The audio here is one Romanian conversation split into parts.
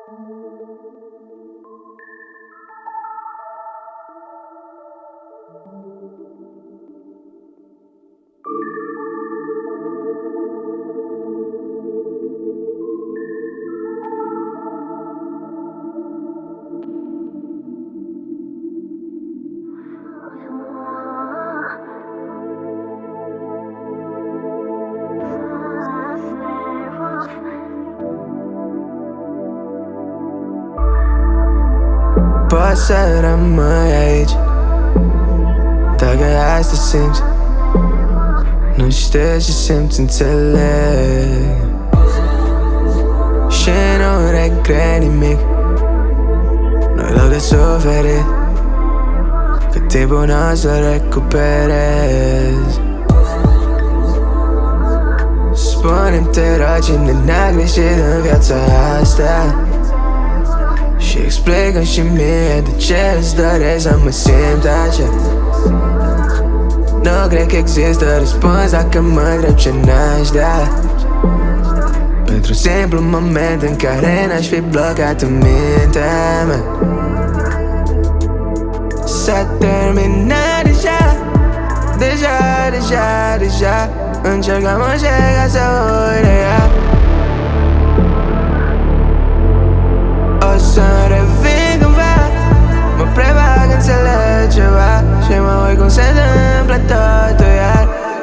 Poți să rămâi aici dacă asta simți. Nu știu ce simți, înțeleg. Și nu regret nimic. Nu-i loc de suferit, că timpul n-o să recuperez. Spune-mi, te rog, cine n-a greșit în viața asta și explică-mi și mie de ce îți dorești să mă simt așa. Nu cred că există răspuns dacă mă întreb ce n-aș da pentru simplu moment în care n-aș fi blocat în mintea mea. S-a terminat deja încercam ca să uit de ea. O să-mi revin cândva, mă prefac că înțeleg ceva și mă uit cum se întâmplă totul iar.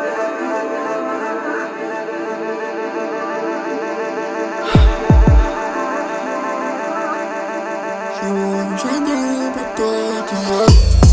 Și mă uit cum se întâmplă totul iar.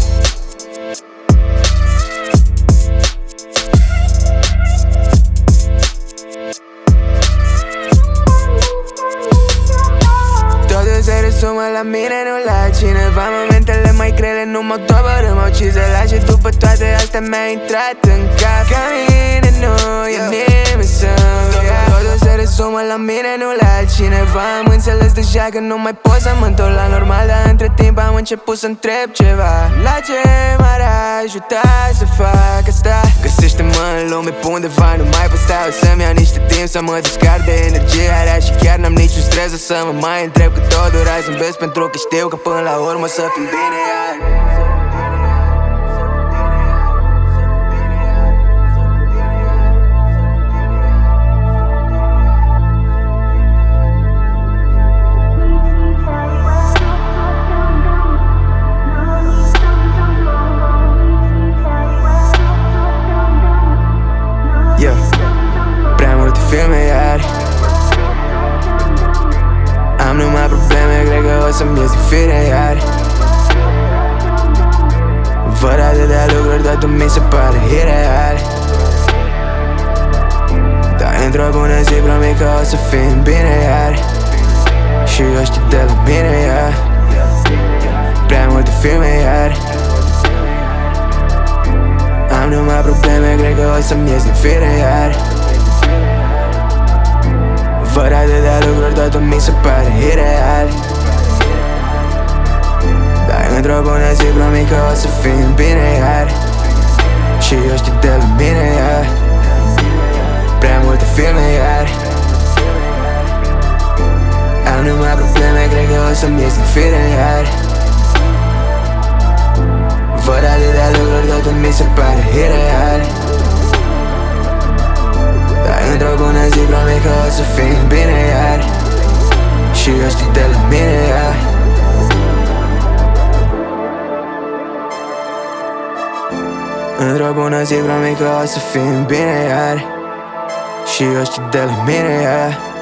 Se rezumă la mine, nu la cineva. Momentele mai grele nu mă doboră, m-au cizelat și după toate astea mi-a intrat în cap. Ca mine nu e nimeni să-mi ia. Totul se rezumă la mine, nu la cineva. Am înțeles deja că nu mai pot să mă întorc la normal, dar între timp am început să întreb ceva. La ce m-ar ajuta să fac asta? Găsește-mă în lume pe undeva, nu mai pot sta. O să-mi iau niște timp să mă descarc de energia rea și chiar n-am niciun stres să mă mai întreb că tot durai. Zâmbesc pentru că știu că până la urmă să fim bine iar. Prea multe filme iar. Am numai probleme, cred că o să-mi ies din fire iar. Văd atâtea lucruri, totul mi se pare ireal. Dar într-o bună zi promit că o să fim bine iar. Și eu știu de la mine iar. Prea multe filme iar. Am numai probleme, cred că o să-mi ies din fire iar. Văd atâtea lucruri, totul mi se pare ireal. Dar într-o bună zi promit că o să fim bine iar. Și eu știu de la mine iar. Prea multe filme iar. Am numai probleme, cred că o să-mi ies din fire iar. Văd atâtea lucruri, totul mi se pare ireal. Dar într-o bună zi promit că o să fim bine iar. Și eu știu de la mine iar. Într-o bună zi promit că o să fim bine iar. Și eu știu de la mine iar.